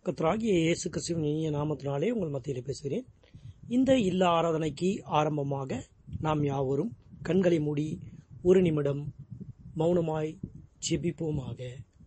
கர்த்தராகிய இயேசு கிறிஸ்துவின் இனிய நாமத்தினாலே உங்கள் மத்தியில் பேசுகிறேன். இந்த இல்ல ஆராதனைக்கு ஆரம்பமாக நாம் யாவரும் கண்களை மூடி ஒரு நிமிடம் மௌனமாய் ஜெபிப்போமாக.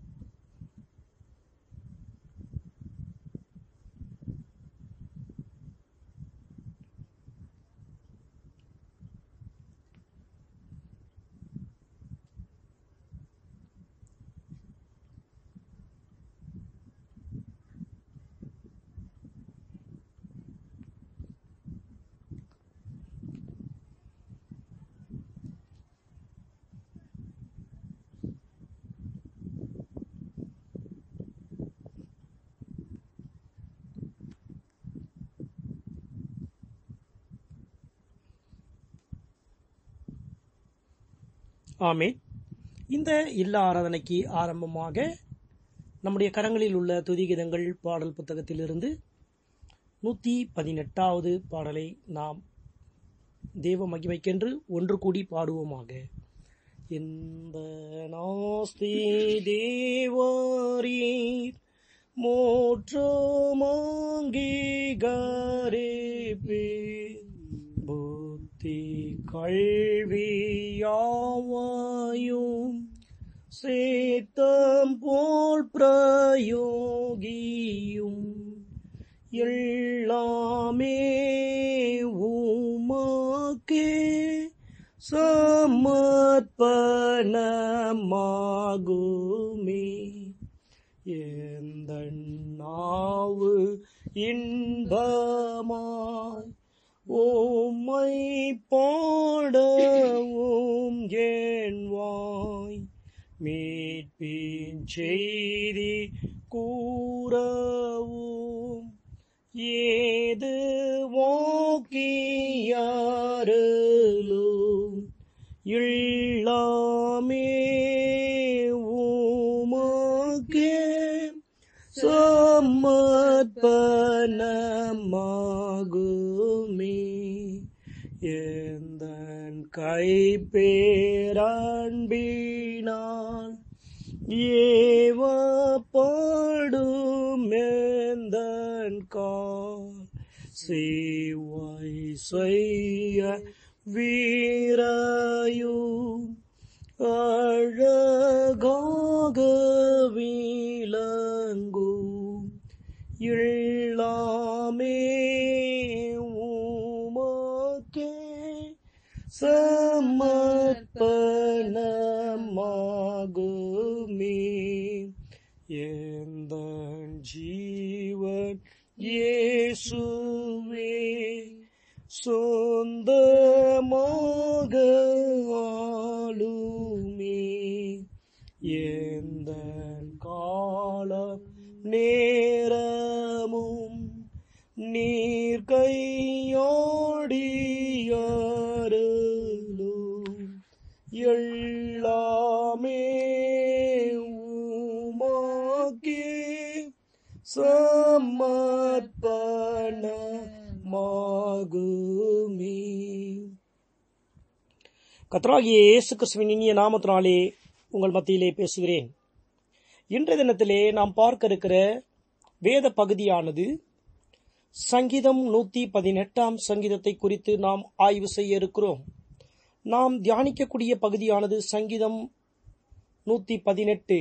ஆமென். இந்த இல்ல ஆராதனைக்கு ஆரம்பமாக நம்முடைய கரங்களில் உள்ள துதிகீதங்கள் பாடல் புத்தகத்திலிருந்து 118வது பாடலை நாம் தேவ மகிமைக்கென்று ஒன்று கூடி பாடுவோமாக. இந்த நாஸ்தி தேவரீர் மோற்றமாங்கீகரிப்பே புத்தி கல்வியாவாயும் சேத்தம் போல் பிரயோகியும் எல்லாமே உமக்கே சமர்ப்பணமாகுமே. எந்தன் நாவு இன்பமாய் உம்மை பாடவும் என் வாய் மீட்பின் செய்தி கூறவும் ஏது வாக்கியாரலும் எல்லாமே உமக்கே சமர்ப்பணமாகுமே. எந்தன் கைப்பேரன்பினால் ஏவப்படும் எந்தன் கால் சேவை செய்ய வீரையும் அழகாக விளங்கும் எல்லாமே உமக்கே சமர்ப்பணமாகுமே. எந்தன் ஜீவன் இயேசுவே சொந்தமாக ஆளுமே. எந்தன் காலம் நேரமும் நீர் கையாடியாரலும் எல்லாமே உமக்கே சமர்ப்பணமாகுமே. கர்த்தராகிய இயேசு கிறிஸ்துவின் இனிய நாமத்தினாலே உங்கள் மத்தியிலே பேசுகிறேன். இன்றைய தினத்திலே நாம் பார்க்க இருக்கிற வேத பகுதியானது சங்கீதம் 118 சங்கீதத்தை குறித்து நாம் ஆய்வு செய்ய இருக்கிறோம். நாம் தியானிக்கக்கூடிய பகுதியானது சங்கீதம் 118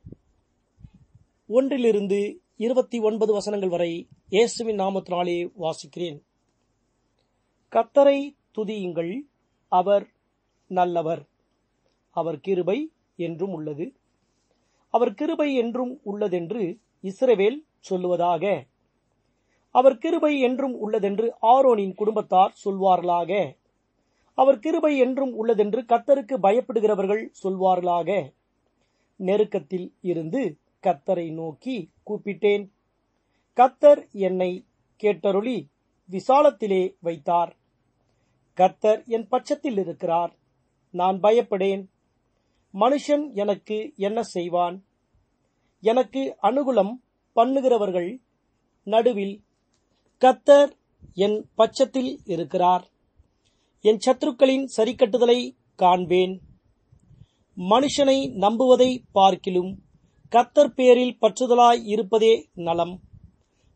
1 29 வசனங்கள் வரை இயேசுவின் நாமத்தினாலே வாசிக்கிறேன். கர்த்தரை துதியுங்கள், அவர் நல்லவர், அவர் கிருபை என்றும் உள்ளது. அவர் கிருபை என்றும் உள்ளதென்று இஸ்ரவேல் சொல்லுவதாக. அவர் கிருபை என்றும் உள்ளதென்று ஆரோனின் குடும்பத்தார் சொல்வார்களாக. அவர் கிருபை என்றும் உள்ளதென்று கர்த்தருக்கு பயப்படுகிறவர்கள் சொல்வார்களாக. நெருக்கத்தில் இருந்து கர்த்தரை நோக்கி கூப்பிட்டேன். கர்த்தர் என்னை கேட்டருளி விசாலத்திலே வைத்தார். கர்த்தர் என் பட்சத்தில் இருக்கிறார், நான் பயப்படேன். மனுஷன் எனக்கு என்ன செய்வான்? எனக்கு அனுகூலம் பண்ணுகிறவர்கள் நடுவில் கர்த்தர் என் பட்சத்தில் இருக்கிறார். என் சத்துருக்களின் சரிக்கட்டுதலை காண்பேன். மனுஷனை நம்புவதை பார்க்கிலும் கர்த்தர் பேரில் பற்றுதலாய் இருப்பதே நலம்.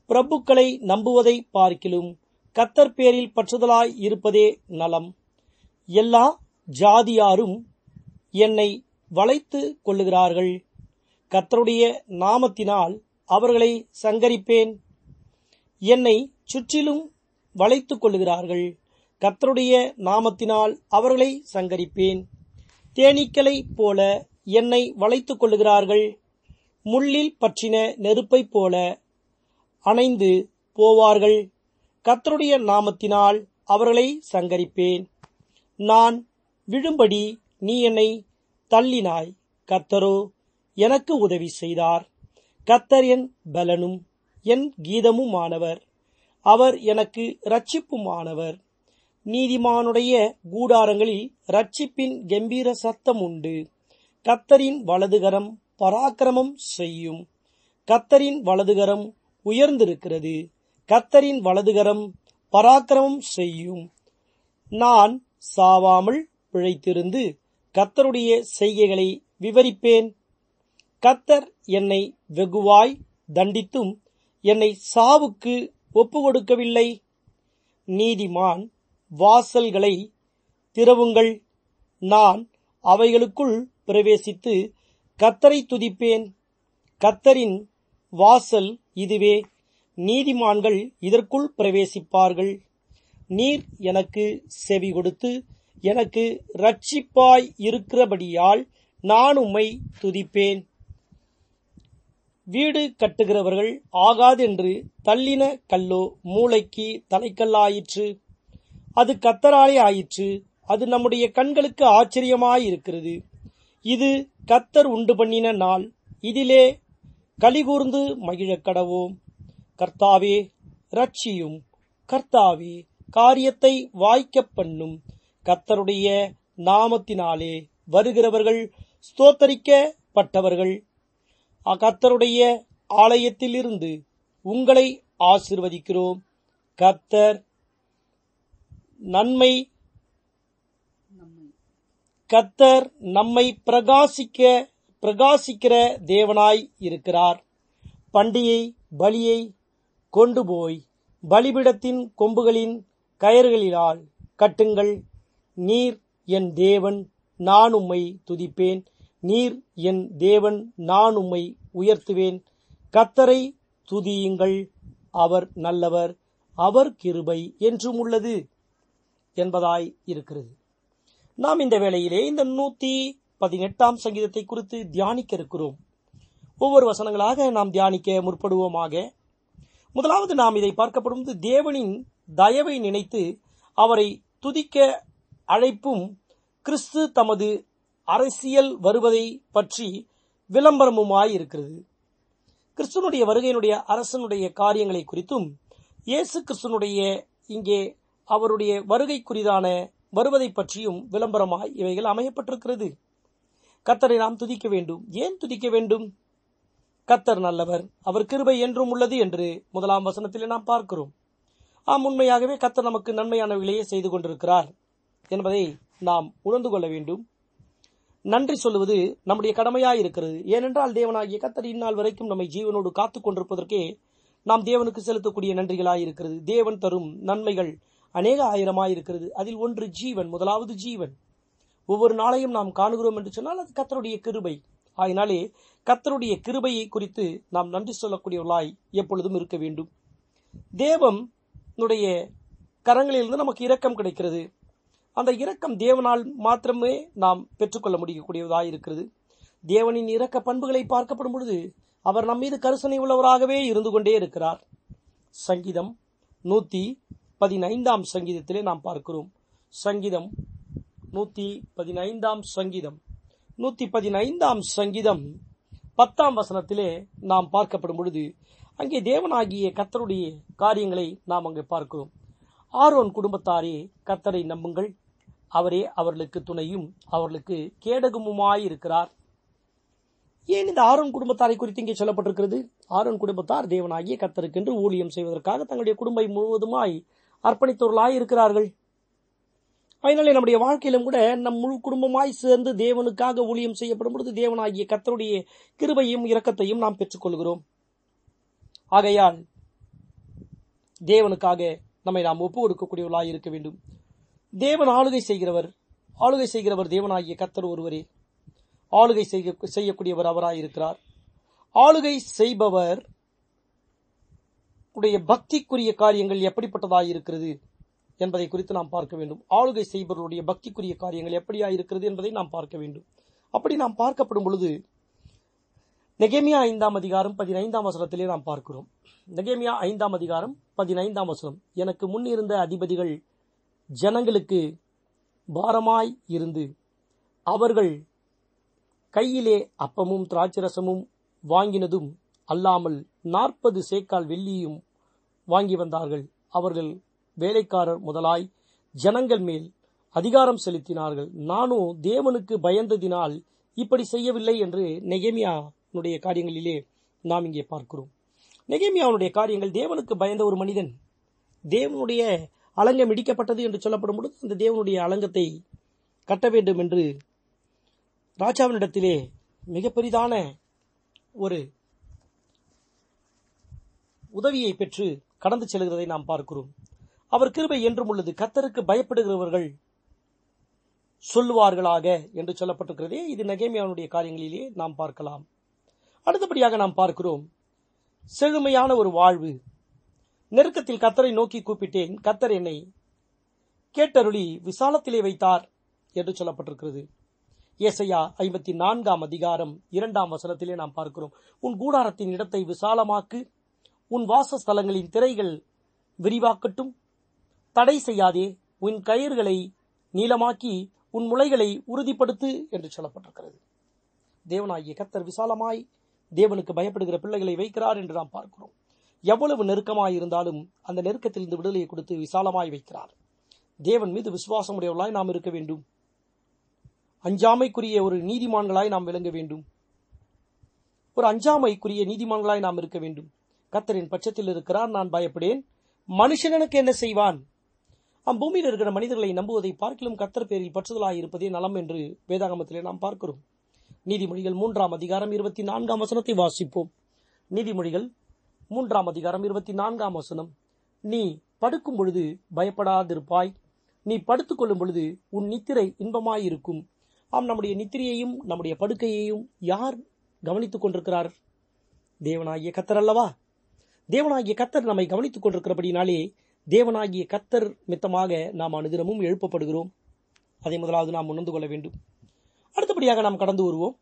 பிரபுக்களை நம்புவதை பார்க்கிலும் கர்த்தர் பேரில் பற்றுதலாய் இருப்பதே நலம். எல்லா ஜாதியாரும் என்னை வளைத்து கொள்ளுகிறார்கள். கர்த்தருடைய நாமத்தினால் அவர்களை சங்கரிப்பேன். என்னை சுற்றிலும் வளைத்துக் கொள்ளுகிறார்கள். கர்த்தருடைய நாமத்தினால் அவர்களை சங்கரிப்பேன். தேனீக்களைப் போல என்னை வளைத்துக் கொள்ளுகிறார்கள். முள்ளில் பற்றின நெருப்பைப் போல அணைந்து போவார்கள். கர்த்தருடைய நாமத்தினால் அவர்களை சங்கரிப்பேன். நான் விழும்படி நீ என்னை தள்ளினாய். கர்த்தரோ எனக்கு உதவி செய்தார். கர்த்தர் என் பலனும் என் கீதமுமானவர். அவர் எனக்கு இரட்சிப்புமானவர். நீதிமானுடைய கூடாரங்களில் இரட்சிப்பின் கம்பீர சத்தம் உண்டு. கர்த்தரின் வலதுகரம் பராக்கிரமம் செய்யும். கர்த்தரின் வலதுகரம் உயர்ந்திருக்கிறது. கர்த்தரின் வலதுகரம் பராக்கிரமம் செய்யும். நான் சாவாமல் பிழைத்திருந்து கர்த்தருடைய செய்கைகளை விவரிப்பேன். கர்த்தர் என்னை வெகுவாய் தண்டித்தும் என்னை சாவுக்கு ஒப்புக்கொடுக்கவில்லை. நீதிமான் வாசல்களை திறவுங்கள். நான் அவைகளுக்குள் பிரவேசித்து கர்த்தரை துதிப்பேன். கர்த்தரின் வாசல் இதுவே. நீதிமான்கள் இதற்குள் பிரவேசிப்பார்கள். நீர் எனக்கு செவி கொடுத்து எனக்கு இரட்சிப்பாய் இருக்கிறபடியால் நான் உம்மை துதிப்பேன். வீடு கட்டுகிறவர்கள் ஆகாதென்று தள்ளின கல்லோ மூளைக்கு தலைக்கல்லாயிற்று. அது கர்த்தராலே ஆயிற்று. அது நம்முடைய கண்களுக்கு ஆச்சரியமாயிருக்கிறது. இது கர்த்தர் உண்டு பண்ணின நாள். இதிலே கலிகூர்ந்து மகிழக் கடவோம். கர்த்தாவே இரட்சியும். கர்த்தாவே காரியத்தை வாய்க்கப் பண்ணும். கர்த்தருடைய நாமத்தினாலே வருகிறவர்கள் ஸ்தோத்தரிக்கப்பட்டவர்கள். கர்த்தருடைய ஆலயத்திலிருந்து உங்களை ஆசீர்வதிக்கிறோம். கர்த்தர் நம்மை பிரகாசிக்கிற தேவனாய் இருக்கிறார். பண்டிகை பலியை கொண்டு போய் பலிபீடத்தின் கொம்புகளின் கயறுகளினால் கட்டுங்கள். நீர் என் தேவன், நான் உம்மை துதிப்பேன். நீர் என் தேவன், நான் உம்மை உயர்த்துவேன். கர்த்தரை துதியுங்கள். அவர் நல்லவர். அவர் கிருபை என்றும் உள்ளது என்பதாய் இருக்கிறது. நாம் இந்த வேளையிலே இந்த 118ஆம் சங்கீதத்தை குறித்து தியானிக்க இருக்கிறோம். ஒவ்வொரு வசனங்களாக நாம் தியானிக்க முற்படுவோமாக. முதலாவது நாம் இதை பார்க்கப்படும் தேவனின் தயவை நினைத்து அவரை துதிக்க அழைப்பும் கிறிஸ்து தமது அரசியல் வருவதை பற்றி விளம்பரமுமாய் இருக்கிறது. கிறிஸ்துவனுடைய வருகையினுடைய அரசனுடைய காரியங்களை குறித்தும் இயேசு கிறிஸ்துவனுடைய இங்கே அவருடைய வருகை குறிதான வருவதை பற்றியும் விளம்பரமாய் இவைகள் அமையப்பட்டிருக்கிறது. கர்த்தரை நாம் துதிக்க வேண்டும். ஏன் துதிக்க வேண்டும்? கர்த்தர் நல்லவர், அவர் கிருபை என்றும் உள்ளது என்று 1ஆம் வசனத்திலே நாம் பார்க்கிறோம். உண்மையாகவே கர்த்தர் நமக்கு நன்மையானவைகளையே செய்து கொண்டிருக்கிறார் என்பதை நாம் உணர்ந்து கொள்ள வேண்டும். நன்றி சொல்லுவது நம்முடைய கடமையாய் இருக்கிறது. ஏனென்றால் தேவனாகிய கர்த்தர் இந்நாள் வரைக்கும் நம்மை ஜீவனோடு காத்துக் கொண்டிருப்பதற்கே நாம் தேவனுக்கு செலுத்தக்கூடிய நன்றிகளாய் இருக்கிறது. தேவன் தரும் நன்மைகள் அநேக ஆயிரமாயிருக்கிறது. அதில் ஒன்று ஜீவன். முதலாவது ஜீவன். ஒவ்வொரு நாளையும் நாம் காணுகிறோம் என்று சொன்னால் அது கர்த்தருடைய கிருபை. ஆயினாலே கர்த்தருடைய கிருபையை குறித்து நாம் நன்றி சொல்லக்கூடியவர்களாய் எப்பொழுதும் இருக்க வேண்டும். தேவனுடைய கரங்களிலிருந்து நமக்கு இரக்கம் கிடைக்கிறது. அந்த இரக்கம் தேவனால் மாத்திரமே நாம் பெற்றுக்கொள்ள முடியக்கூடியதாக இருக்கிறது. தேவனின் இரக்க பண்புகளை பார்க்கப்படும் பொழுது அவர் நம் மீது கருசனை உள்ளவராகவே இருந்து கொண்டே இருக்கிறார். சங்கீதம் 115ஆம் சங்கீதத்திலே நாம் பார்க்கிறோம். சங்கீதம் 115ஆம் சங்கீதம் 115ஆம் சங்கீதம் 10ஆம் வசனத்திலே நாம் பார்க்கப்படும் பொழுது அங்கே தேவனாகிய கர்த்தருடைய காரியங்களை நாம் அங்கே பார்க்கிறோம். ஆரோன் குடும்பத்தாரே கர்த்தரை நம்புங்கள், அவரே அவர்களுக்கு துணையும் அவர்களுக்கு கேடகமுமாயிருக்கிறார். ஏன் இந்த ஆரோன் குடும்பத்தாரை குறித்து இங்கே சொல்லப்பட்டிருக்கிறது? ஆரோன் குடும்பத்தார் தேவனாகிய கர்த்தருக்கென்று ஊழியம் செய்வதற்காக தங்களுடைய குடும்பம் முழுவதுமாய் அர்ப்பணித்தவர்களாய் இருக்கிறார்கள். அதனாலே நம்முடைய வாழ்க்கையிலும் கூட நம் முழு குடும்பமாய் சேர்ந்து தேவனுக்காக ஊழியம் செய்யப்படும் பொழுது தேவனாகிய கர்த்தருடைய கிருபையும் இரக்கத்தையும் நாம் பெற்றுக்கொள்கிறோம். ஆகையால் தேவனுக்காக நம்மை நாம் ஒப்பு கொடுக்கக்கூடியவர்களாய் இருக்க வேண்டும். தேவன் ஆளுகை செய்கிறவர் தேவனாகிய கர்த்தர் ஒருவரே. ஆளுகை செய்யக்கூடியவர் அவராய் இருக்கிறார். ஆளுகை செய்பவர் உடைய பக்திக்குரிய காரியங்கள் எப்படிப்பட்டதாய் இருக்கிறது என்பதை குறித்து நாம் பார்க்க வேண்டும். ஆளுகை செய்பவருடைய பக்திக்குரிய காரியங்கள் எப்படியா இருக்கிறது என்பதை நாம் பார்க்க வேண்டும். அப்படி நாம் பார்க்கப்படும் பொழுது நெகேமியா 5ஆம் அதிகாரம் 15ஆம் வசனத்திலே நாம் பார்க்கிறோம். நெகேமியா 5ஆம் அதிகாரம் 15ஆம் வசனம். எனக்கு முன் இருந்த அதிபதிகள் ஜனங்களுக்கு பாரமாய் இருந்து அவர்கள் கையிலே அப்பமும் திராட்சரசமும் வாங்கினதும் அல்லாமல் 40 சேக்கால் வெள்ளியும் வாங்கி வந்தார்கள். அவர்கள் வேலைக்காரர் முதலாய் ஜனங்கள் மேல் அதிகாரம் செலுத்தினார்கள். நானோ தேவனுக்கு பயந்ததினால் இப்படி செய்யவில்லை என்று நெகேமியாவுடைய காரியங்களிலே நாம் இங்கே பார்க்கிறோம். நெகேமியாவுடைய காரியங்கள், தேவனுக்கு பயந்த ஒரு மனிதன், தேவனுடைய அலங்கம் இடிக்கப்பட்டது என்று சொல்லப்படும் பொழுது அந்த தேவனுடைய அலங்கத்தை கட்ட வேண்டும் என்று ராஜாவினிடத்திலே மிக பெரிதான ஒரு உதவியை பெற்று கடந்து செல்கிறதை நாம் பார்க்கிறோம். அவர் கிருபை என்றும் உள்ளது. கர்த்தருக்கு பயப்படுகிறவர்கள் சொல்லுவார்களாக என்று சொல்லப்பட்டிருக்கிறதே, இது நெகேமியாவுடைய காரியங்களிலே நாம் பார்க்கலாம். அடுத்தபடியாக நாம் பார்க்கிறோம் செழுமையான ஒரு வாழ்வு. நெருக்கத்தில் கர்த்தரை நோக்கி கூப்பிட்டேன், கர்த்தர் என்னை கேட்டருளி விசாலத்திலே வைத்தார் என்று சொல்லப்பட்டிருக்கிறது. ஏசாயா 54ஆம் அதிகாரம் 2ஆம் வசனத்திலே நாம் பார்க்கிறோம். உன் கூடாரத்தின் இடத்தை விசாலமாக்கு, உன் வாசஸ்தலங்களின் திரைகள் விரிவாக்கட்டும், தடை செய்யாதே, உன் கயிறுகளை நீளமாக்கி உன் முளைகளை உறுதிப்படுத்து என்று சொல்லப்பட்டிருக்கிறது. தேவனாகிய கர்த்தர் விசாலமாய் தேவனுக்கு பயப்படுகிற பிள்ளைகளை வைக்கிறார் என்று நாம் பார்க்கிறோம். எவ்வளவு நெருக்கமாய் இருந்தாலும் அந்த நெருக்கத்திலிருந்து விடுதலையை கொடுத்து விசாலமாய் வைக்கிறார். தேவன் மீது விசுவாசம் உடையவர்களாய் நாம் இருக்க வேண்டும். அஞ்சாமைக்குரிய ஒரு நீதிமான்களாய் நாம் விளங்க வேண்டும். ஒரு அஞ்சாமைக்குரிய நீதிமான்களாய் நாம் இருக்க வேண்டும். கர்த்தரின் பட்சத்தில் இருக்கிறார், நான் பயப்படேன், மனுஷன் எனக்கு என்ன செய்வான்? பூமியில் இருக்கிற மனிதர்களை நம்புவதை பார்க்கிலும் கர்த்தர் பேரில் பற்றுதலாய் இருப்பதே நலம் என்று வேதாகமத்திலே நாம் பார்க்கிறோம். நீதிமொழிகள் 3ஆம் அதிகாரம் 24ஆம் வசனத்தை வாசிப்போம். நீதிமொழிகள் 3ஆம் அதிகாரம் 24ஆம் வசனம். நீ படுக்கும் பொழுது பயப்படாதிருப்பாய், நீ படுத்துக் கொள்ளும் பொழுது உன் நித்திரை இன்பமாயிருக்கும். நம்முடைய நித்திரையையும் நம்முடைய படுக்கையையும் யார் கவனித்துக் கொண்டிருக்கிறார்? தேவனாகிய கர்த்தர் அல்லவா? தேவனாகிய கர்த்தர் நம்மை கவனித்துக் கொண்டிருக்கிறபடினாலே தேவனாகிய கர்த்தர் மித்தமாக நாம் அனுதினமும் எழுப்பப்படுகிறோம். அதை முதலாவது நாம் உணர்ந்து கொள்ள வேண்டும். அடுத்தபடியாக நாம் கடந்து வருவோம்.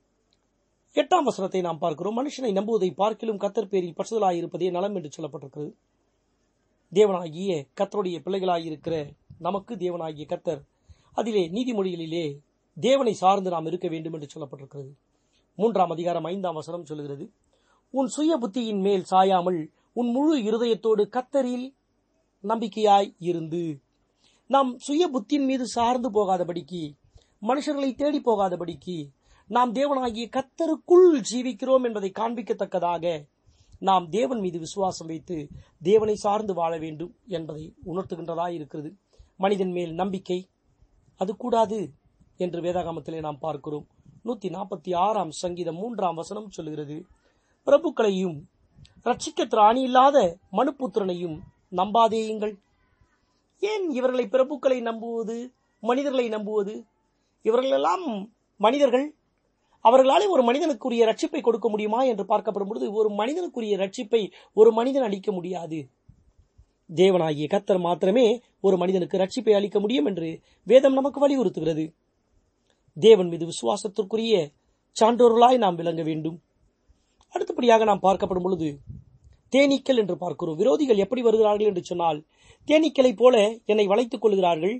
8ஆம் வசனத்தை நாம் பார்க்கிறோம். மனுஷனை நம்புவதை பார்க்கிலும் கர்த்தர் பேரில் பற்றுதலாயிருப்பதே நலம் என்று சொல்லப்பட்டிருக்கிறது. தேவனாகிய கர்த்தருடைய பிள்ளைகளாயிருக்கிற நமக்கு தேவனாகிய கர்த்தர் அதிலே நீதிமொழிகளிலே தேவனை சார்ந்து நாம் இருக்க வேண்டும் என்று சொல்லப்பட்டிருக்கிறது. 3ஆம் அதிகாரம் 5ஆம் வசனம் சொல்லுகிறது, உன் சுய புத்தியின் மேல் சாயாமல் உன் முழு இருதயத்தோடு கர்த்தரில் நம்பிக்கையாய் இருந்து. நாம் சுய புத்தியின் மீது சார்ந்து போகாதபடிக்கு, மனுஷர்களை தேடி போகாதபடிக்கு, நாம் தேவனாகிய கர்த்தருக்குள் ஜீவிக்கிறோம் என்பதை காண்பிக்கத்தக்கதாக நாம் தேவன் மீது விசுவாசம் வைத்து தேவனை சார்ந்து வாழ வேண்டும் என்பதை உணர்த்துகின்றதாய் இருக்கிறது. மனிதன் மேல் நம்பிக்கை அது கூடாது என்று வேதாகமத்திலே நாம் பார்க்கிறோம். 146ஆம் சங்கீதம் 3ஆம் வசனம் சொல்லுகிறது, பிரபுக்களையும் ரட்சிக்க திராணி இல்லாத மனுபுத்திரனையும் நம்பாதேயுங்கள். ஏன் இவர்களை பிரபுக்களை நம்புவது, மனிதர்களை நம்புவது? இவர்களெல்லாம் மனிதர்கள். அவர்களாலே ஒரு மனிதனுக்குரிய ரட்சிப்பை கொடுக்க முடியுமா என்று பார்க்கப்படும் பொழுது ஒரு மனிதனுக்குரிய ரட்சிப்பை ஒரு மனிதன் அளிக்க முடியாது. தேவனாகிய கர்த்தர் மாத்திரமே ஒரு மனிதனுக்கு ரட்சிப்பை அளிக்க முடியும் என்று வேதம் நமக்கு வலியுறுத்துகிறது. தேவன் மீது விசுவாசத்திற்குரிய சான்றோர்களாய் நாம் விளங்க வேண்டும். அடுத்தபடியாக நாம் பார்க்கப்படும் பொழுது தேனீக்கள் என்று பார்க்கிறோம். விரோதிகள் எப்படி வருகிறார்கள் என்று சொன்னால், தேனீக்களை போல என்னை வளைத்துக் கொள்கிறார்கள்,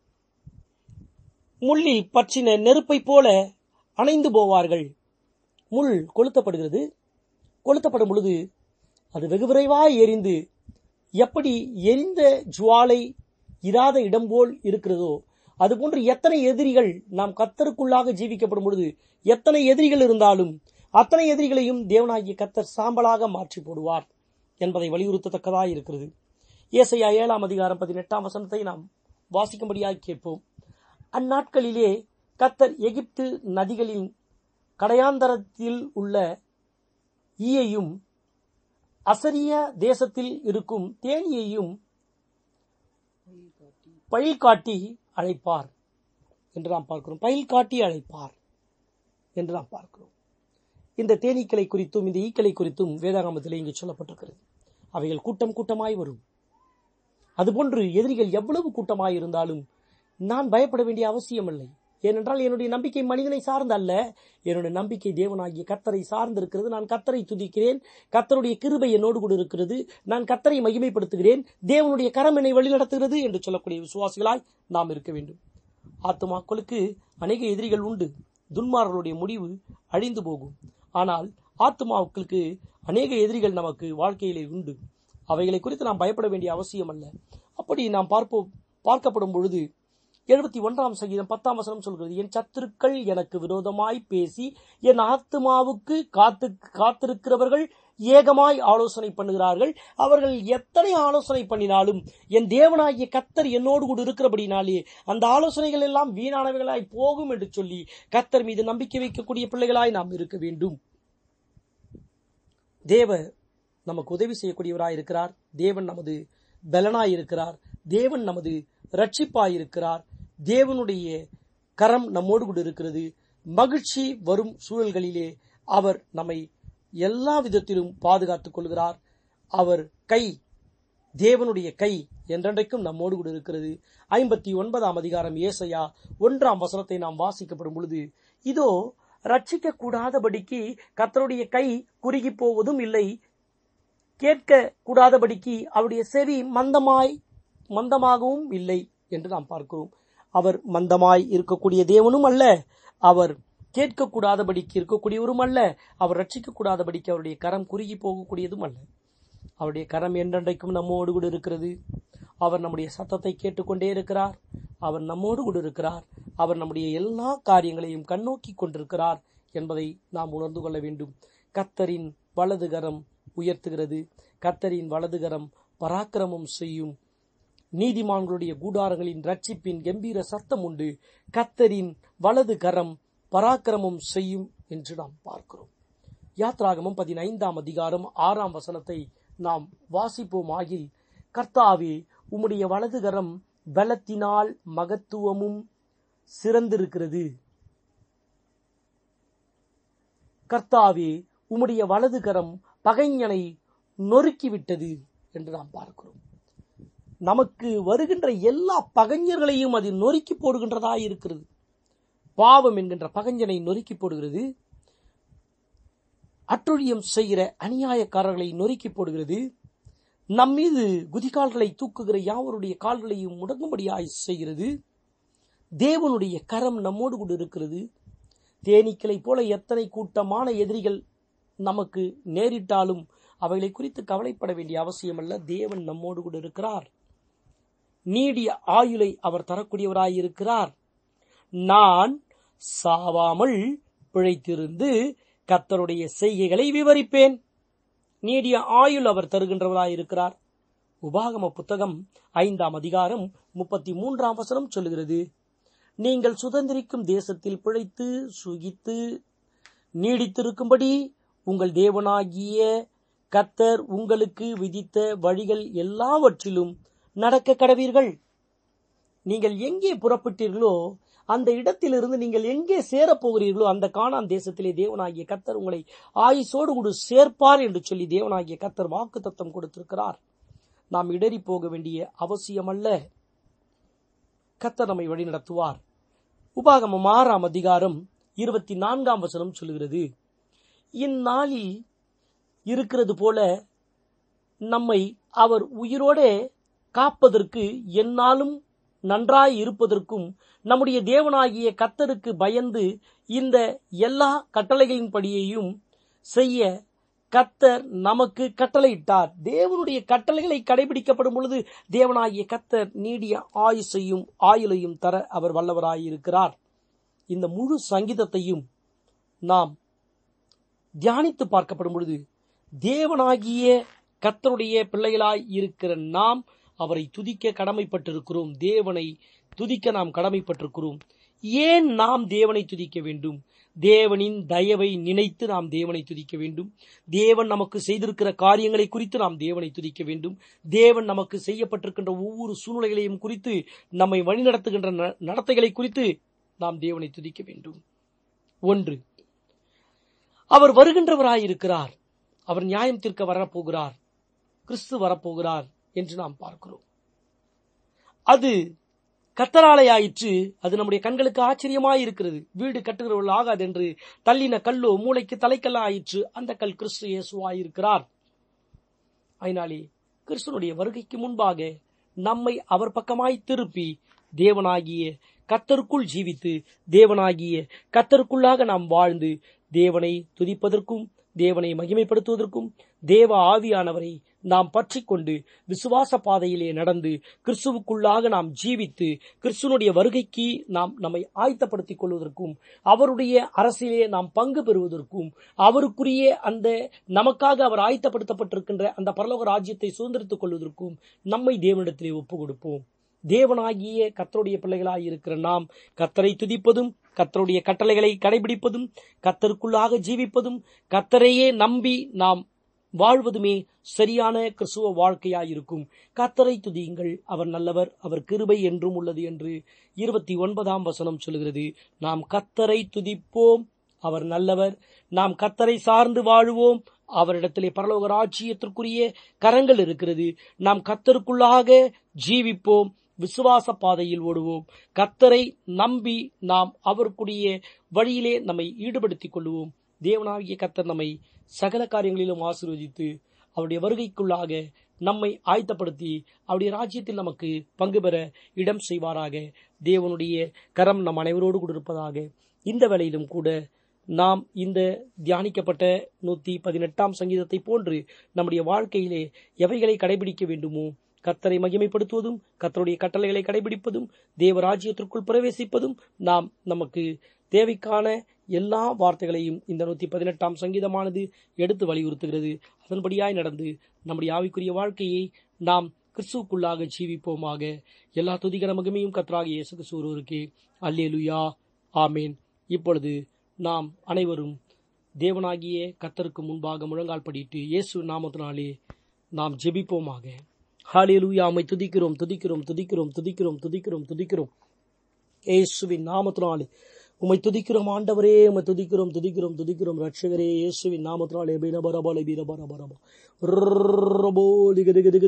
முள்ளில் பற்றின நெருப்பை போல அணைந்து போவார்கள். முள் கொளுத்தப்படுகிறது. கொளுத்தப்படும் பொழுது அது வெகு விரைவாய் எரிந்து எப்படி எரிந்த ஜுவாலை இராத இடம் போல் இருக்கிறதோ அதுபோன்று எத்தனை எதிரிகள் நாம் கர்த்தருக்குள்ளாக ஜீவிக்கப்படும் பொழுது எத்தனை எதிரிகள் இருந்தாலும் அத்தனை எதிரிகளையும் தேவனாகிய கர்த்தர் சாம்பலாக மாற்றி போடுவார் என்பதை வலியுறுத்தத்தக்கதாக இருக்கிறது. ஏசாயா 7ஆம் அதிகாரம் 18ஆம் வசனத்தை நாம் வாசிக்கும்படியாக கேட்போம். அந்நாட்களிலே கர்த்தர் எகிப்து நதிகளின் கடையாந்தரத்தில் உள்ள ஈயையும் அசரிய தேசத்தில் இருக்கும் தேனியையும் பயில் காட்டி அழைப்பார் என்று நாம் பார்க்கிறோம். பயில் காட்டி அழைப்பார் என்று நாம் பார்க்கிறோம். இந்த தேனீக்களை குறித்தும் இந்த ஈக்களை குறித்தும் வேதாகமத்தில் இங்கு சொல்லப்பட்டிருக்கிறது. அவைகள் கூட்டம் கூட்டமாய் வரும். அதுபோன்று எதிரிகள் எவ்வளவு கூட்டமாய் இருந்தாலும் நான் பயப்பட வேண்டிய அவசியம் இல்லை. ஏனென்றால் என்னுடைய நம்பிக்கை மனிதனை சார்ந்த அல்ல, என்னுடைய நம்பிக்கை தேவனாகிய கர்த்தரை சார்ந்து இருக்கிறது. நான் கர்த்தரை துதிக்கிறேன், கர்த்தருடைய கிருபை என்னோடு கூட இருக்கிறது, நான் கர்த்தரை மகிமைப்படுத்துகிறேன், தேவனுடைய கரம் என்னை வழிநடத்துகிறது என்று சொல்லக்கூடிய விசுவாசிகளாய் நாம் இருக்க வேண்டும். ஆத்துமாக்களுக்கு அநேக எதிரிகள் உண்டு. துன்மார்களுடைய முடிவு அழிந்து போகும். ஆனால் ஆத்துமாக்களுக்கு அநேக எதிரிகள் நமக்கு வாழ்க்கையிலே உண்டு. அவைகளை குறித்து நாம் பயப்பட வேண்டிய அவசியம் அல்ல. அப்படி நாம் பார்க்கப்படும் பொழுது 71 சங்கீதம் 10 சொல்கிறது, என் சத்துருக்கள் எனக்கு விரோதமாய் பேசி என் ஆத்துமாவுக்கு காத்திருக்கிறவர்கள் ஏகமாய் ஆலோசனை பண்ணுகிறார்கள். அவர்கள் எத்தனை ஆலோசனை பண்ணினாலும் என் தேவனாகிய கர்த்தர் என்னோடு கூட இருக்கிறபடினாலே அந்த ஆலோசனைகள் எல்லாம் வீணானவைகளாய் போகும் என்று சொல்லி கர்த்தர் மீது நம்பிக்கை வைக்கக்கூடிய பிள்ளைகளாய் நாம் இருக்க வேண்டும். தேவன் நமக்கு உதவி செய்யக்கூடியவராய் இருக்கிறார். தேவன் நமது பலனாய் இருக்கிறார். தேவன் நமது ரட்சிப்பாய் இருக்கிறார். தேவனுடைய கரம் நம்மோடு கூட இருக்கிறது. மகிழ்ச்சி வரும் சூழல்களிலே அவர் நம்மை எல்லா விதத்திலும் பாதுகாத்துக் கொள்கிறார். அவர் கை, தேவனுடைய கை என்றென்றைக்கும் நம்மோடு கூட இருக்கிறது. 59 அதிகாரம் ஏசாயா 1 நாம் வாசிக்கப்படும் பொழுது, இதோ ரட்சிக்க கூடாதபடிக்கு கர்த்தருடைய கை குறுகி போவதும் இல்லை, கேட்க கூடாதபடிக்கு அவருடைய செவி மந்தமாகவும் இல்லை என்று நாம் பார்க்கிறோம். அவர் மந்தமாய் இருக்கக்கூடிய தேவனும் அல்ல, அவர் கேட்கக்கூடாதபடிக்கு இருக்கக்கூடியவரும் அல்ல, அவர் ரட்சிக்க கூடாதபடிக்கு அவருடைய கரம் குறுகி போகக்கூடியதும் அல்ல. அவருடைய கரம் என்றென்றைக்கும் நம்மோடு கூட இருக்கிறது. அவர் நம்முடைய சத்தத்தை கேட்டுக்கொண்டே இருக்கிறார். அவர் நம்மோடு கூட இருக்கிறார். அவர் நம்முடைய எல்லா காரியங்களையும் கண்ணோக்கி கொண்டிருக்கிறார் என்பதை நாம் உணர்ந்து கொள்ள வேண்டும். கர்த்தரின் வலதுகரம் உயர்த்துகிறது. கர்த்தரின் வலதுகரம் பராக்கிரமம் செய்யும். நீதிமான்களுடைய கூடாரங்களின் ரட்சிப்பின் கம்பீர சத்தம் உண்டு. கர்த்தரின் வலது கரம் பராக்கிரமம் செய்யும் என்று நாம் பார்க்கிறோம். யாத்ராகமம் 15 அதிகாரம் 6 நாம் வாசிப்போம் ஆகில், கர்த்தாவே உம்முடைய வலதுகரம் பலத்தினால் மகத்துவமும் சிறந்திருக்கிறது. கர்த்தாவே உம்முடைய வலதுகரம் பகைஞனை நொறுக்கிவிட்டது என்று நாம் பார்க்கிறோம். நமக்கு வருகின்ற எல்லா பகைஞர்களையும் அது நொறுக்கி போடுகின்றதா இருக்கிறது. பாவம் என்கின்ற பகைஞனை நொறுக்கி போடுகிறது. அட்டுழியம் செய்கிற அநியாயக்காரர்களை நொறுக்கி போடுகிறது. நம்மீது குதிகால்களை தூக்குகிற யாவருடைய கால்களையும் முடங்கும்படியாய் செய்கிறது. தேவனுடைய கரம் நம்மோடு கூட இருக்கிறது. தேனீக்களை போல எத்தனை கூட்டமான எதிரிகள் நமக்கு நேரிட்டாலும் அவைகளை குறித்து கவலைப்பட வேண்டிய அவசியம் அல்ல. தேவன் நம்மோடு கூட இருக்கிறார். நீடிய ஆயுளை அவர் தரக்கூடியவராயிருக்கிறார். நான் சாவாமல் பிழைத்திருந்து கர்த்தருடைய செய்கைகளை விவரிப்பேன். நீடிய ஆயுள் அவர் தருகின்றவராயிருக்கிறார். உபாகம புத்தகம் 5 அதிகாரம் 33 சொல்லுகிறது, நீங்கள் சுதந்திரிக்கும் தேசத்தில் பிழைத்து சுகித்து நீடித்திருக்கும்படி உங்கள் தேவனாகிய கர்த்தர் உங்களுக்கு விதித்த வழிகள் எல்லாவற்றிலும் நடக்க கடவீர்கள். நீங்கள் எங்கே புறப்பட்டீர்களோ அந்த இடத்திலிருந்து நீங்கள் எங்கே சேரப்போகிறீர்களோ அந்த கானான் தேசத்திலே தேவனாகிய கர்த்தர் உங்களை ஆயுசோடு கூட சேர்ப்பார் என்று சொல்லி தேவனாகிய கர்த்தர் வாக்குத்தத்தம் கொடுத்திருக்கிறார். நாம் இடறி போக வேண்டிய அவசியம் அல்ல. கர்த்தர் நம்மை வழி நடத்துவார். உபாகமம் 6 அதிகாரம் 24 சொல்லுகிறது, இந்நாளில் இருக்கிறது போல நம்மை அவர் உயிரோடே காப்பதற்கு எந்நாளும் நன்றாய் இருப்பதற்கும் நம்முடைய தேவனாகிய கர்த்தருக்கு பயந்து இந்த எல்லா கட்டளைகளின்படியையும் செய்ய கர்த்தர் நமக்கு கட்டளையிட்டார். தேவனுடைய கட்டளைகளை கடைபிடிக்கப்படும் பொழுது தேவனாகிய கர்த்தர் நீடிய ஆயுசையும் ஆயுளையும் தர அவர் வல்லவராயிருக்கிறார். இந்த முழு சங்கீதத்தையும் நாம் தியானித்து பார்க்கப்படும் பொழுது தேவனாகிய கர்த்தருடைய பிள்ளைகளாய் இருக்கிற நாம் அவரை துதிக்க கடமைப்பட்டிருக்கிறோம். தேவனை துதிக்க நாம் கடமைப்பட்டிருக்கிறோம். ஏன் நாம் தேவனை துதிக்க வேண்டும்? தேவனின் தயவை நினைத்து நாம் தேவனை துதிக்க வேண்டும். தேவன் நமக்கு செய்திருக்கிற காரியங்களை குறித்து நாம் தேவனை துதிக்க வேண்டும். தேவன் நமக்கு செய்யப்பட்டிருக்கின்ற ஒவ்வொரு சூழ்நிலைகளையும் குறித்து, நம்மை வழிநடத்துகின்ற நடத்தைகளை குறித்து நாம் தேவனை துதிக்க வேண்டும். 1, அவர் வருகின்றவராயிருக்கிறார். அவர் நியாயம் தீர்க்க வரப்போகிறார். கிறிஸ்து வரப்போகிறார் என்று நாம் பார்க்கிறோம். அது கர்த்தராலே ஆயிற்று. அது நம்முடைய கண்களுக்கு ஆச்சரியமாயிருக்கிறது. வீடு கட்டுகிறவர்கள் ஆகாது என்று தள்ளின கல்லோ மூளைக்கு தலைக்கல்லா ஆயிற்று. அந்த கல் கிறிஸ்து இயேசுவாயிருக்கிறார். அதனாலே கிறிஸ்துனுடைய வருகைக்கு முன்பாக நம்மை அவர் பக்கமாய் திருப்பி தேவனாகிய கர்த்தருக்குள் ஜீவித்து, தேவனாகிய கர்த்தருக்குள்ளாக நாம் வாழ்ந்து தேவனை துதிப்பதற்கும் தேவனை மகிமைப்படுத்துவதற்கும் தேவ ஆவியானவரை நாம் பற்றிக் கொண்டு விசுவாச பாதையிலே நடந்து கிறிஸ்துவுக்குள்ளாக நாம் ஜீவித்து கிறிஸ்துவனுடைய வருகைக்கு நாம் நம்மை ஆயத்தப்படுத்திக் கொள்வதற்கும் அவருடைய அரசிலே நாம் பங்கு பெறுவதற்கும் அவருக்குரிய அந்த நமக்காக அவர் ஆயத்தப்படுத்தப்பட்டிருக்கின்ற அந்த பரலோக ராஜ்யத்தை சுதந்திரித்துக் கொள்வதற்கும் நம்மை தேவனிடத்திலே ஒப்புக் கொடுப்போம். தேவனாகிய கர்த்தருடைய பிள்ளைகளாய் இருக்கிற நாம் கர்த்தரை துதிப்பதும் கர்த்தருடைய கட்டளைகளை கடைபிடிப்பதும் கர்த்தருக்குள்ளாக ஜீவிப்பதும் கர்த்தரையே நம்பி நாம் வாழ்வதுமே சரியான கிறிஸ்துவ வாழ்க்கையாயிருக்கும். கர்த்தரை துதியுங்கள், அவர் நல்லவர், அவர் கிருபை என்றும் உள்ளது என்று 29ஆம் வசனம் சொல்கிறது. நாம் கர்த்தரை துதிப்போம், அவர் நல்லவர். நாம் கர்த்தரை சார்ந்து வாழுவோம். அவரிடத்திலே பரலோக ராஜ்யத்திற்குரிய கரங்கள் இருக்கிறது. நாம் கர்த்தருக்குள்ளாக ஜீவிப்போம், விசுவாச பாதையில் ஓடுவோம். கர்த்தரை நம்பி நாம் அவருக்குரிய வழியிலே நம்மை ஈடுபடுத்திக் கொள்வோம். தேவனாகிய கர்த்தர் நம்மை சகல காரியங்களிலும் ஆசீர்வதித்து அவருடைய வருகைக்குள்ளாக நம்மை ஆயத்தப்படுத்தி அவருடைய ராஜ்யத்தில் நமக்கு பங்கு பெற இடம் செய்வாராக. தேவனுடைய கரம் நம் அனைவரோடு கூட இருப்பதாக. இந்த வேளையிலும் கூட நாம் இந்த தியானிக்கப்பட்ட 118ஆம் சங்கீதத்தை போன்று நம்முடைய வாழ்க்கையிலே எவைகளை கடைபிடிக்க வேண்டுமோ, கர்த்தரை மகிமைப்படுத்துவதும் கர்த்தருடைய கட்டளைகளை கடைபிடிப்பதும் தேவராஜ்யத்திற்குள் பிரவேசிப்பதும் நாம் நமக்கு தேவைக்கான எல்லா வார்த்தைகளையும் இந்த 118ஆம் சங்கீதமானது எடுத்து வலியுறுத்துகிறது. அதன்படியாய் நடந்து நம்முடைய ஆவிக்குரிய வாழ்க்கையை நாம் கிறிஸ்துவுக்குள்ளாக ஜீவிப்போமாக. எல்லா துதிகர மகிமையும் கர்த்தராகிய இயேசு கிறிஸ்து ஒருவருக்கே. அல்லேலூயா, ஆமேன். இப்பொழுது நாம் அனைவரும் தேவனாகிய கர்த்தருக்கு முன்பாக முழங்கால் படிட்டு இயேசு நாமத்தினாலே நாம் ஜெபிப்போமாக. ஹல்லேலூயா. உம்மை துதிக்கிறோம் துதிக்கிறோம் துதிக்கிறோம் துதிக்கிறோம் துதிக்கிறோம் துதிக்கிறோம் இயேசுவின் நாமத்தினாலே உம்மை துதிக்கிறோம் ஆண்டவரே. உம்மை துதிக்கிறோம் துதிக்கிறோம் துதிக்கிறோம் ரட்சகரே. இயேசுவின் நாமத்தினாலே பீரபரபல பீரபரபரப ரபோலி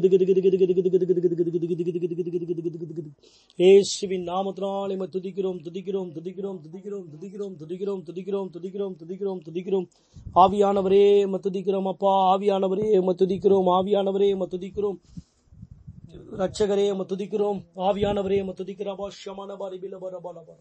இயேசுவின் நாமத்தினாலே உம்மை துதிக்கிறோம் துதிக்கிறோம் துதிக்கிறோம் துதிக்கிறோம் துதிக்கிறோம் துதிக்கிறோம் துதிக்கிறோம் துதிக்கிறோம் துதிக்கிறோம் துதிக்கிறோம் ஆவியானவரே உம்மை துதிக்கிறோம் அப்பா. ஆவியானவரே உம்மை துதிக்கிறோம். ஆவியானவரே உம்மை துதிக்கிறோம். ரட்சகரே உம்மை துதிக்கிறோம். ஆவியானவரே உம்மை துதிக்கிறோம். ஷமனபரி பிலபரபரபர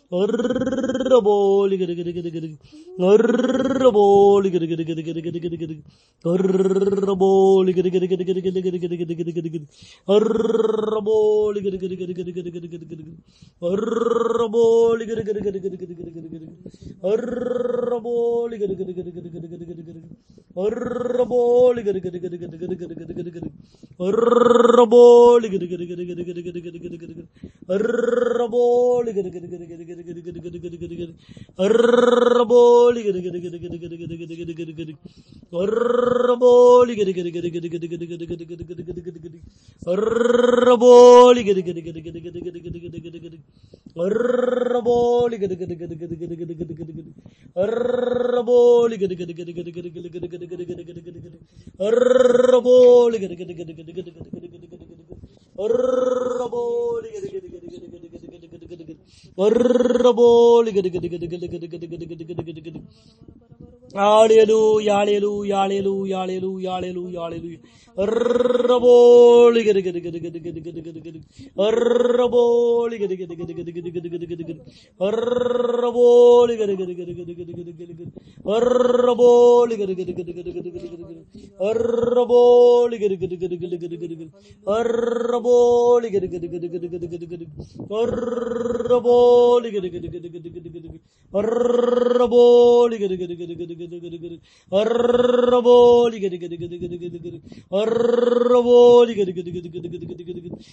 Arraboli gidi gidi gidi gidi. Arraboli gidi gidi gidi gidi gidi gidi gidi. Arraboli gidi gidi gidi gidi gidi gidi gidi gidi gidi gidi. Arraboli gidi gidi gidi gidi gidi gidi gidi gidi. Arraboli gidi gidi gidi gidi gidi gidi gidi gidi. Arraboli gidi gidi gidi gidi gidi gidi gidi gidi. Arraboli gidi gidi gidi gidi gidi gidi gidi gidi gidi. Arraboli gidi gidi gidi gidi gidi gidi gidi gidi gidi. Arraboli gidi gidi gidi gidi gidi gidi gidi gidi gidi gidi gidi. Arraboli gidi gidi gidi gidi gidi gidi gidi gidi gidi gidi. Arraboli gidi gidi gidi gidi gidi gidi gidi gidi gidi gidi gidi gidi gidi. Arraboli gidi gidi gidi gidi gidi gidi gidi gidi gidi gidi. Arraboli gidi gidi gidi gidi gidi gidi gidi gidi gidi. Arraboli gidi gidi gidi gidi gidi gidi gidi gidi gidi gidi gidi gidi. Arraboli gidi gidi gidi gidi gidi gidi gidi gidi gidi gidi. Arraboli gidi gidi gidi gidi gidi gidi gidi gidi gidi gidi. Arraboli gidi gidi gidi gidi gidi gidi gidi gidi gidi gidi gidi. Hallelujah, hallelujah, hallelujah, hallelujah, hallelujah, hallelujah. Arraboli gidi gidi gidi gidi gidi gidi gidi gidi. Arraboli gidi gidi gidi gidi gidi gidi gidi gidi gidi. Arraboli gidi gidi gidi gidi gidi gidi gidi gidi. Arraboli gidi gidi gidi gidi gidi gidi gidi gidi. Arraboli gidi gidi gidi gidi gidi gidi gidi. Arraboli gidi gidi gidi gidi gidi gidi gidi. Arraboli gidi gidi gidi gidi gidi gidi gidi. Arraboli gidi gidi gidi gidi gidi gidi gidi. Arraboli gidi gidi gidi gidi gidi gidi. Arraboli gidi gidi gidi gidi gidi gidi gidi gidi.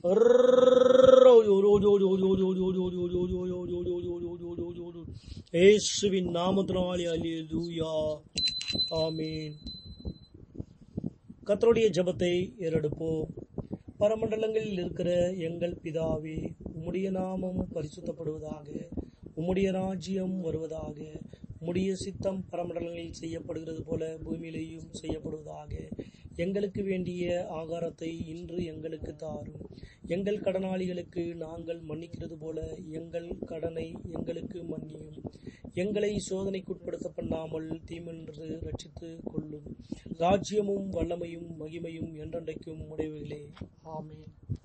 இயேசுவின் நாமத்தினாலே அல்லேலூயா. ஆமென். கர்த்தருடைய ஜெபத்தை ஏறெடுப்போம். பரமண்டலங்களில் இருக்கிற எங்கள் பிதாவே, உம்முடைய நாமம் பரிசுத்தப்படுவதாக, உம்முடைய ராஜ்யம் வருவதாக, உம்முடைய சித்தம் பரமண்டலங்களில் செய்யப்படுகிறது போல பூமியிலேயும் செய்யப்படுவதாக. எங்களுக்கு வேண்டிய ஆகாரத்தை இன்று எங்களுக்கு தாரும். எங்கள் கடனாளிகளுக்கு நாங்கள் மன்னிக்கிறது போல எங்கள் கடனை எங்களுக்கு மன்னியும். எங்களை சோதனைக்குட்படுத்த பண்ணாமல் தீமென்று ரட்சித்து கொள்ளும். ராஜ்யமும் வல்லமையும் மகிமையும் என்றென்றைக்கும் உடையவைகளே. ஆமென்.